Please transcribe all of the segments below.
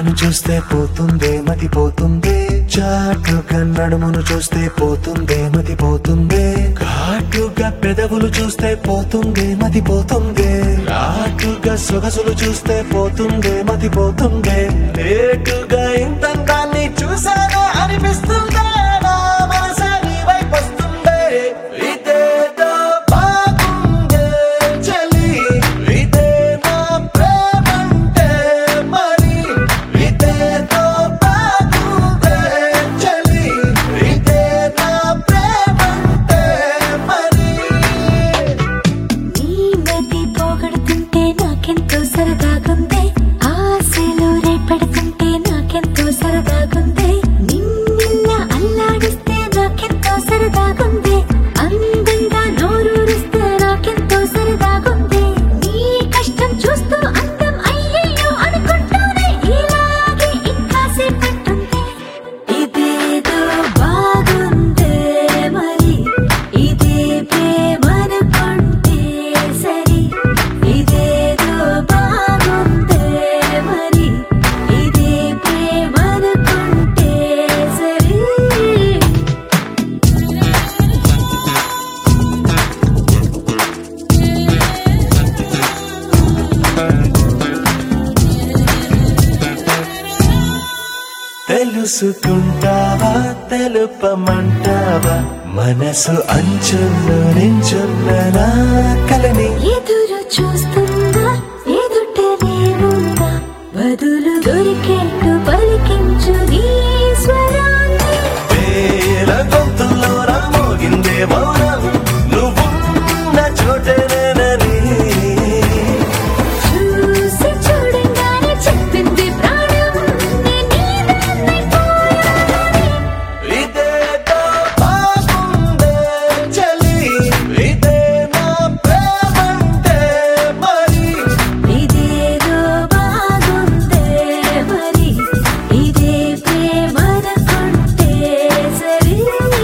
నన్ను చూస్తే పోతుందే మతి పోతుందే, చాటుగా నడుమును చూస్తే పోతుందే మతి పోతుందే, ఘాటుగా పెదవులు చూస్తే పోతుందే మతి పోతుందే, ఘాటుగా సొగసులు చూస్తే పోతుందే మతి పోతుందే, లేటుగా ఇంతంతాన్ని చూసానే అనిపిస్తుందే, నా మనసే నీ వైపు వస్తుందే. ఇదేదో బాగుందే చలి, ఇదే నా ప్రేమంటే మరి, ఇదేదో బాగుందే చలి, ఇదే నా ప్రేమంటే మరి. నీ మతి పోగొడుతుంటే నాకెంతో సరదాగుంది, ఆశలు రేపెడుతుంటే నాకెంతో సరదాగుంది, నిన్న అల్లాడిస్తే నాకెంతో సరదాగుంది, అందంగా నోరూరిస్తే నాకెంతో సరదాగుంది, నీ కష్టం చూస్తూ అందం అయ్యయ్యో అనుకుంటూనే ఇలాగే ఇంకాసేపట్టుంది. ఇదేదో బాగుందే మరి, ఇదే ప్రేమనుకుంటే సరి, ఇదేదో బాగుందే మరి, ఇదే ప్రేమనుకుంటే సరి. తెలుసుకుంటావా తెలుపమంటావా, మనసు అంచుల్లో నించున్న నా కలని. ఎదురు చూస్తున్నా ఎదుటనే ఉందా, బదులు దొరికేట్టు పలికించు నీ స్వరాన్ని. వేల గొంతుల్లో రామోగిందే మౌనం, నువ్వున్న చోటనేనని. చూసి చూడంగానే చెప్పింది ప్రాణం, నేను నీదాన్నైపోయానని. ఇదేదో బాగుందే చలి, ఇదే నా ప్రేమంటే మరి, ఇదేదో బాగుందే మరి, ఇదే ప్రేమనుకుంటే సరి.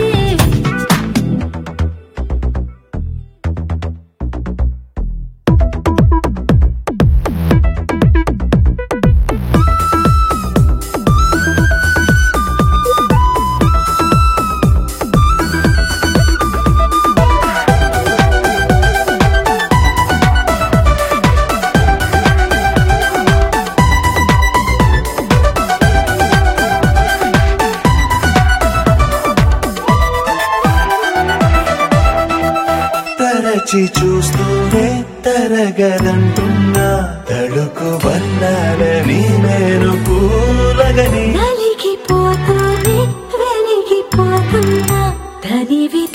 తరచి చూస్తూనే తరగదంటున్నా, తడుకు వన్నాలని నేను పూలగని. నలిగిపోతూనే వెలిగిపోతున్నా, తనివి